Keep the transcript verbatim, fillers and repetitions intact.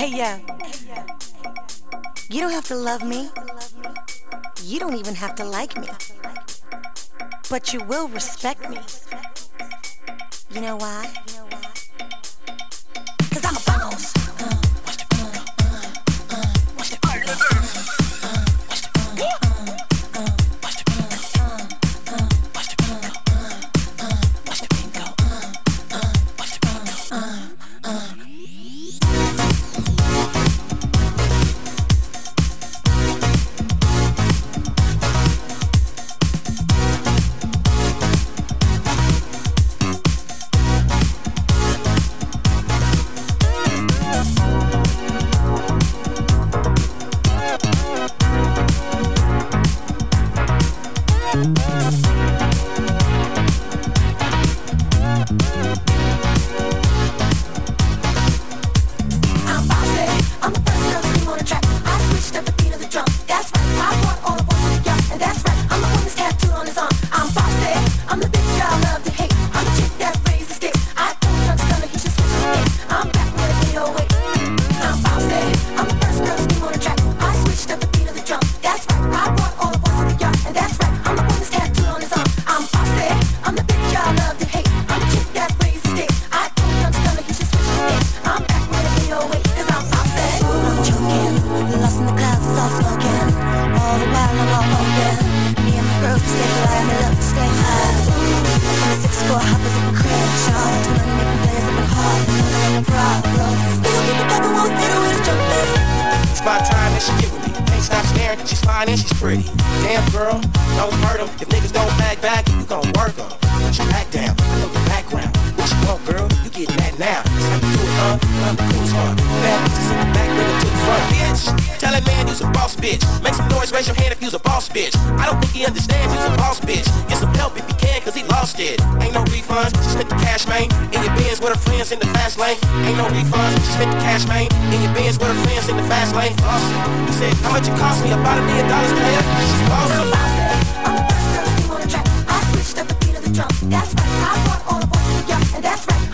Yeah. You don't have to love me. You don't even have to like me. But you will respect me. You know why? Cause I'm a boss. In the fast lane, ain't no refunds. She spent the cash, man. In your Benz with her friends in the fast lane. Flossing. He said, how much it cost me? About a million dollars, player. She's bossy. I'm the first girl sing on the track. I switched up the beat of the drum. That's right. I brought all the boys to the yacht, and that's right.